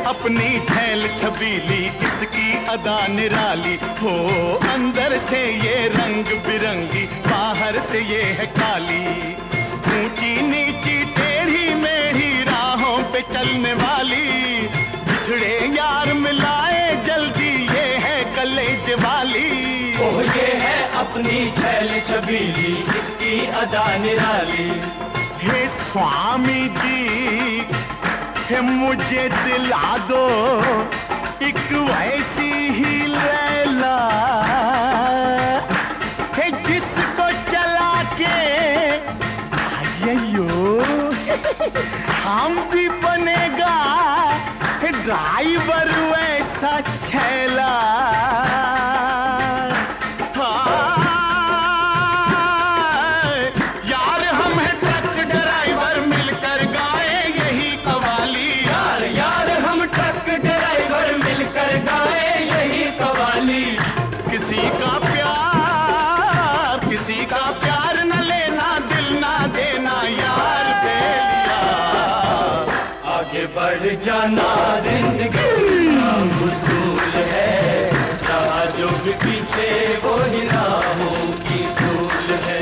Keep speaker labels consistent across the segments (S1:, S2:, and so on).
S1: अपनी झैल छबीली, इसकी अदा निराली हो। अंदर से ये रंग बिरंगी, बाहर से ये है काली। ऊंची नीची टेढ़ी मेढ़ी राहों पे चलने वाली, बिछड़े यार मिलाए जल्दी, ये है कलेज वाली।
S2: ओह ये है अपनी झैल छबीली, इसकी अदा निराली।
S1: हे स्वामी जी, हे मुझे दिला दो एक वैसी ही लैला, हे जिसको चला के आइयो हम भी बनेगा ड्राइवर वैसा छैला। किसी का प्यार न लेना, दिल ना देना यार बेलिया।
S2: आगे बढ़ जाना जिंदगी का उसूल है, जहाँ जो भी पीछे वो ही राहों की धूल है।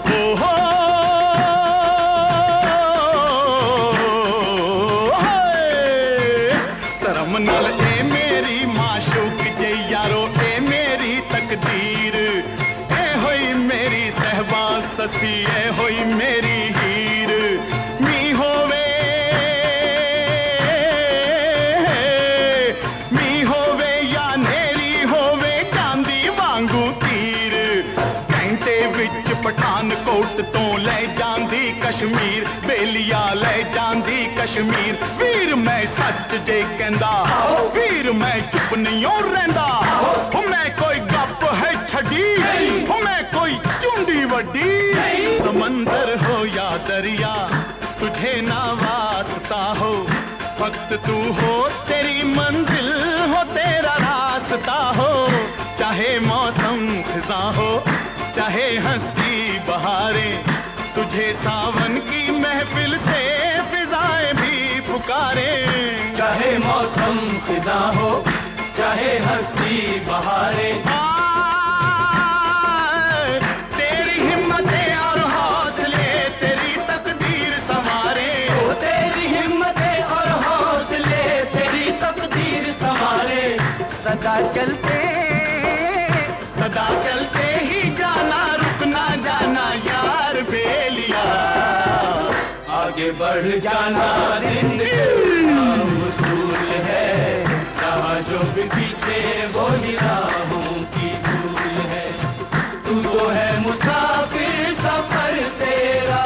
S1: तरमनल ए मेरी माशूक जय यारो, ए मेरी तकदीर, ए होई मेरी सहबा ससी, ए होई मेरी हीर। मी होवे या नेरी होवे चांदी वांगू तीर, घंटे विच पठानकोट तो ले जांदी कश्मीर, बेलिया ले जांदी कश्मीर। वीर मैं सच जे कहंदा, वीर मैं चुप नहीं हो रहिंदा, मैं कोई गप है छड़ी, मैं कोई चुंडी वड्डी। समंदर हो या दरिया तुझे ना वास्ता हो, वक्त तू हो तेरी मंजिल हो तेरा रास्ता हो। चाहे मौसम खिजा हो, चाहे हंसती बहारें, तुझे सावन की महफिल से फिजाएं भी पुकारे।
S2: चाहे मौसम खिजा हो, चाहे हंसती बहारें,
S1: तेरी हिम्मतें और हौसले तेरी तकदीर संवारे।
S2: तेरी हिम्मतें और हौसले तेरी तकदीर संवारे।
S1: सदा चलते ही जाना, रुकना जाना यार बेलिया।
S2: आगे बढ़ जाना जिंदगी का उसूल है, जहाँ जो भी पीछे वो ही राहों की धूल है। तू तो है मुसाफिर सफर तेरा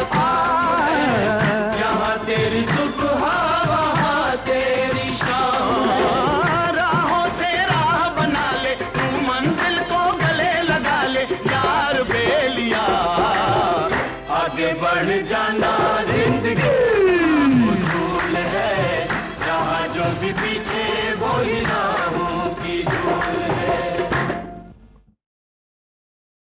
S2: यहाँ तेरी सुबह वहाँ तेरी शाम।
S1: राहों से राह बना ले, तू मंजिल को गले लगा ले यार बेलिया।
S2: आगे बढ़ जाना